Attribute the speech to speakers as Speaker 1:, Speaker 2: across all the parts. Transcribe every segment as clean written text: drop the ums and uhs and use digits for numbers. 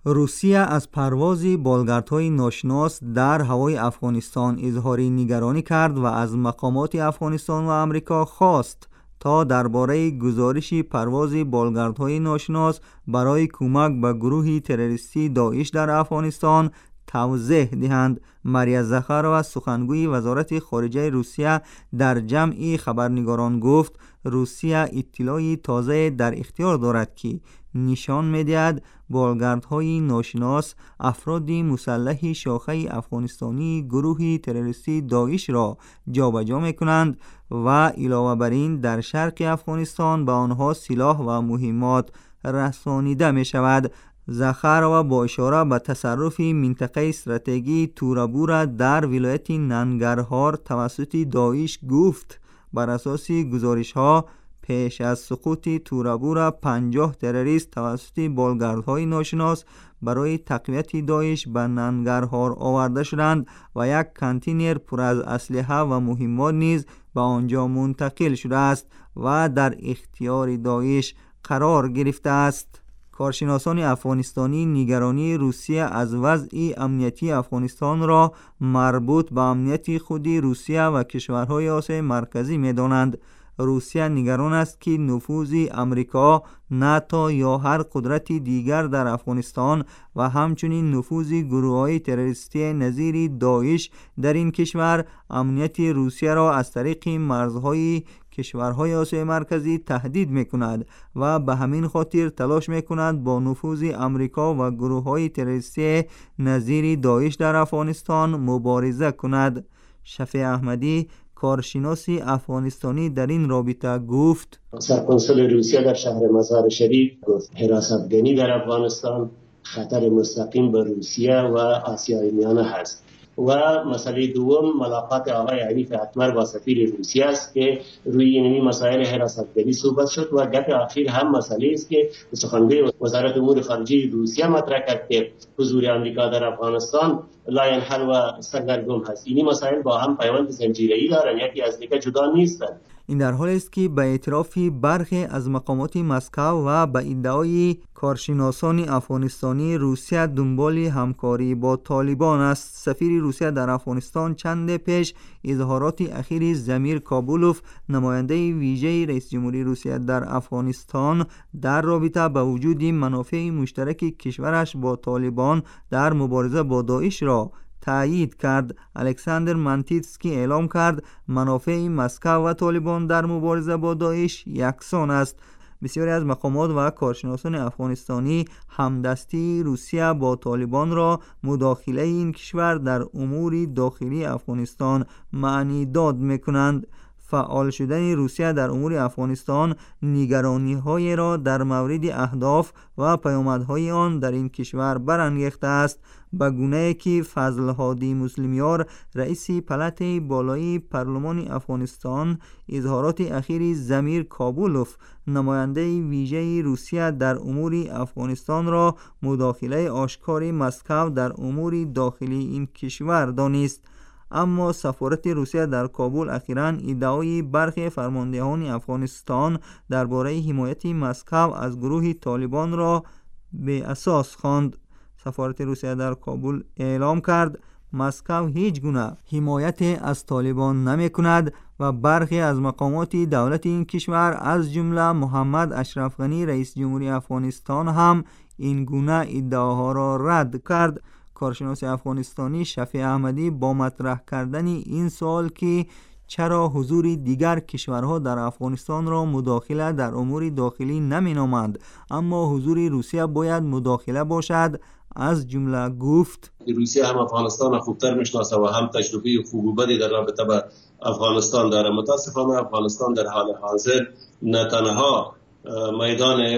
Speaker 1: روسیه از پرواز بالگردهای ناشناس در هوای افغانستان اظهار نگرانی کرد و از مقامات افغانستان و امریکا خواست تا درباره گزارش پرواز بالگردهای ناشناس برای کمک به گروه تروریستی داعش در افغانستان توضیح دهند. ماریا زخارova سخنگوی وزارت خارجه روسیه در جمع خبرنگاران گفت روسیه اطلاعی تازه در اختیار دارد که نشان می‌دهد بالگردهای ناشناس افراد مسلح شاخه افغانستانی گروه تروریستی داعش را جابجا می‌کنند و علاوه بر این در شرق افغانستان به آنها سلاح و مهمات رسانیده می‌شود. زخارova با اشاره به تصرف منطقه استراتژی تورابورا در ولایت ننگرهار توسط داعش گفت بر اساس گزارش‌ها پیش از سقوط تورابورا 50 تروریست توسط بالگردهای ناشناس برای تقویت داعش به ننگرهار آورده شدند و یک کانتینر پر از اسلحه و مهمات نیز به آنجا منتقل شده است و در اختیار داعش قرار گرفته است. کارشناسان افغانستانی نگرانی روسیه از وضع امنیتی افغانستان را مربوط به امنیت خود روسیه و کشورهای آسیای مرکزی می‌دانند. روسیه نگران است که نفوذ امریکا، ناتو یا هر قدرت دیگر در افغانستان و همچنین نفوذ گروه‌های تروریستی نظیر داعش در این کشور امنیت روسیه را از طریق مرزهای کشورهای آسیای مرکزی تهدید می‌کند و به همین خاطر تلاش می‌کند با نفوذ امریکا و گروه‌های تروریستی نظیر داعش در افغانستان مبارزه کند. شفیع احمدی کارشناس افغانستانی در این رابطه گفت
Speaker 2: سرکنسول روسیه در شهر مزار شریف گفت حراستگری در افغانستان خطر مستقیم به روسیه و آسیای میانه هست و مسئله دوم ملاقات آقای عریف اکبر با سفیر روسیه است که روی این مسائل حراستگری صحبت شد و گپ اخیر هم مسئله است که سخنگوی وزارت امور خارجه روسیه مطرح کرد که حضور آمریکا در افغانستان لا ينحل و سردرگم هست. این مسائل با هم پیوند زنجیره‌ای دارند، یکی از دیگر جدا نیستند.
Speaker 1: این در حالی است که به اعتراف برخی از مقامات مسکو و به ادعای کارشناسان افغانستانی روسیه دنبال همکاری با طالبان است. سفیر روسیه در افغانستان چند پیش اظهارات اخیر زمیر کابولوف نماینده ویژه رئیس جمهوری روسیه در افغانستان در رابطه با وجود منافع مشترک کشورش با طالبان در مبارزه با داعش را تایید کرد. الکساندر منتیتسکی اعلام کرد منافع مسکو و طالبان در مبارزه با داعش یکسان است. بسیاری از مقامات و کارشناسان افغانستانی همدستی روسیه با طالبان را مداخله این کشور در امور داخلی افغانستان معنی داد می‌کنند. فعال شدن روسیه در امور افغانستان نگرانی‌های را در مورد اهداف و پیامدهای آن در این کشور برانگیخته است، به گونه‌ای که فضل هادی مسلمیار رئیس پلات بالای پارلمان افغانستان اظهارات اخیر زمیر کابولوف نماینده ویژه روسیه در امور افغانستان را مداخله آشکار مسکو در امور داخلی این کشور دانست. اما سفارت روسیه در کابل اخیراً ادعای برخی فرماندهان افغانستان درباره حمایت مسکو از گروه طالبان را به اساس خواند. سفارت روسیه در کابل اعلام کرد مسکو هیچ گونه حمایت از طالبان نمی کند و برخی از مقامات دولت این کشور از جمله محمد اشرف غنی رئیس جمهوری افغانستان هم این گونه ادعاها را رد کرد. کارشناس افغانستانی شفیع احمدی با مطرح کردن این سوال که چرا حضور دیگر کشورها در افغانستان را مداخله در امور داخلی نمی‌نامند اما حضور روسیه باید مداخله باشد، از جمله گفت
Speaker 3: روسیه هم افغانستان را خوبتر میشناسه و هم تجربه خوب و بدی در رابطه با افغانستان داره. متاسفانه افغانستان در حال حاضر نه تنها میدان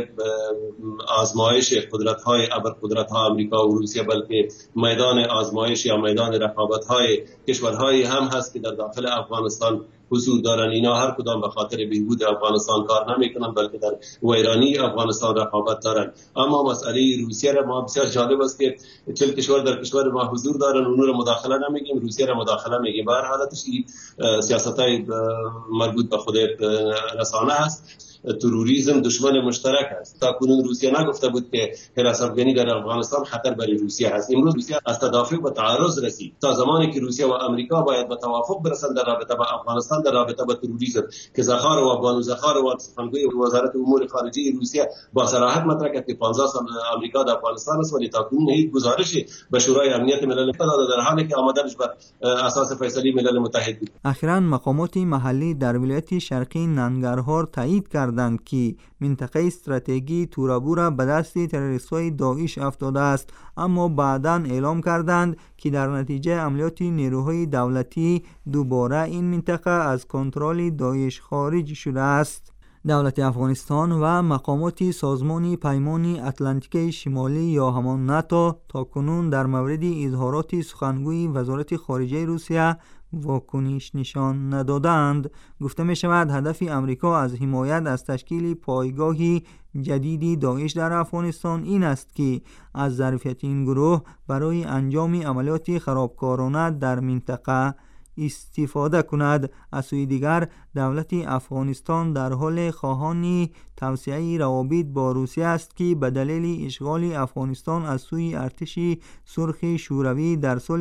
Speaker 3: آزمایش قدرت‌های ابرقدرت‌ها آمریکا و روسیه بلکه میدان آزمایش یا میدان رقابت‌های کشورهایی هم هست که در داخل افغانستان حضور دارن. اینا هر کدام به خاطر بهبود افغانستان کار نمیکنن بلکه در ویرانی افغانستان رقابت دارن. اما مسئله روسیه را ما بسیار جالب است که 40 کشور در کشور ما حضور دارن، اونها را مداخله نمیگیم، روسیه را مداخله میگیم. به هر حالتش سیاست‌های مربوط به خود رسانه است. تروریسم دشمن مشترک است. تا کنون روسیه نگفته بود که حراست افغانی در افغانستان خطر برای روسیه است. امروز روسیه از تدافع به تعرض رسید. تا زمانی که روسیه و امریکا باید به توافق برسند در رابطه با افغانستان، در رابطه با تروریسم، که زخارو و بانو زخارو سخنگوی وزارت امور خارجه روسیه با صراحت مطرح کرد که 15 سال امریکا در افغانستان است، ولی تا کنون هیچ گزارشی به شورای امنیت ملل متحد در حالی که آمدنش بر اساس فیصله ملل متحد بود.
Speaker 1: اخیراً مقامات محلی در ولایت شرقی ننگرهار تایید کردند که منطقه استراتژی تورابورا به دست تروریست‌های داعش افتاده است، اما بعداً اعلام کردند که در نتیجه عملیات نیروهای دولتی دوباره این منطقه از کنترل داعش خارج شده است. دولت افغانستان و مقامات سازمان پیمان اتلانتیک شمالی یا همان ناتو تا کنون در مورد اظهارات سخنگوی وزارت خارجه روسیه واکنش نشان ندادند. گفته می شود هدف امریکا از حمایت از تشکیل پایگاه جدیدی داعش در افغانستان این است که از ظرفیت این گروه برای انجام عملیات خرابکارانه در منطقه استفاده کند. از سوی دیگر دولت افغانستان در حال خواهان توسعه روابط با روسیه است که به دلیل اشغال افغانستان از سوی ارتش سرخ شوروی در سال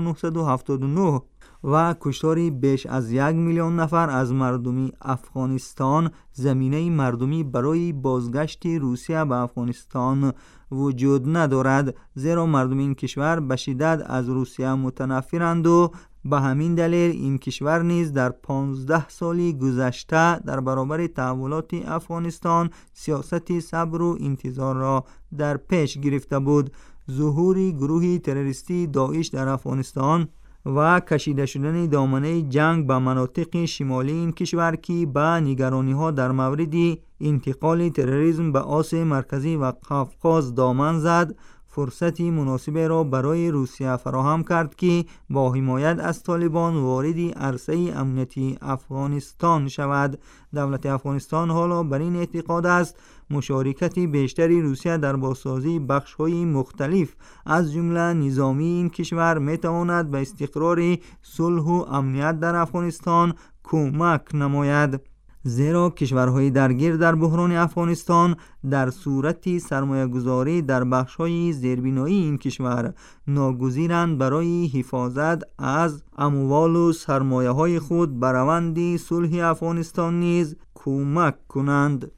Speaker 1: 1979 و کشتار بیش از 1 میلیون نفر از مردم افغانستان زمینه مردمی برای بازگشت روسیه به افغانستان وجود ندارد، زیرا مردم این کشور به شدت از روسیه متنفرند و به همین دلیل این کشور نیز در 15 سال گذشته در برابر تحولات افغانستان سیاست صبر و انتظار را در پیش گرفته بود. ظهور گروه تروریستی داعش در افغانستان و کشیده شدن دامنه جنگ به مناطق شمالی این کشور که به نگرانی‌ها در مورد انتقال تروریسم به آسیا مرکزی و قفقاز دامن زد، فرصتی مناسب را برای روسیه فراهم کرد که با حمایت از طالبان وارد عرصه امنیتی افغانستان شود. دولت افغانستان حالا بر این اعتقاد است مشارکت بیشتری روسیه در بازسازی بخش‌های مختلف از جمله نظامی این کشور می‌تواند به استقرار صلح و امنیت در افغانستان کمک نماید، زیرا کشورهای درگیر در بحران افغانستان در صورت سرمایه‌گذاری در بخش‌های زیربنایی این کشور ناگزیرند برای حفاظت از اموال و سرمایه‌های خود بر روند صلح افغانستان نیز کمک کنند.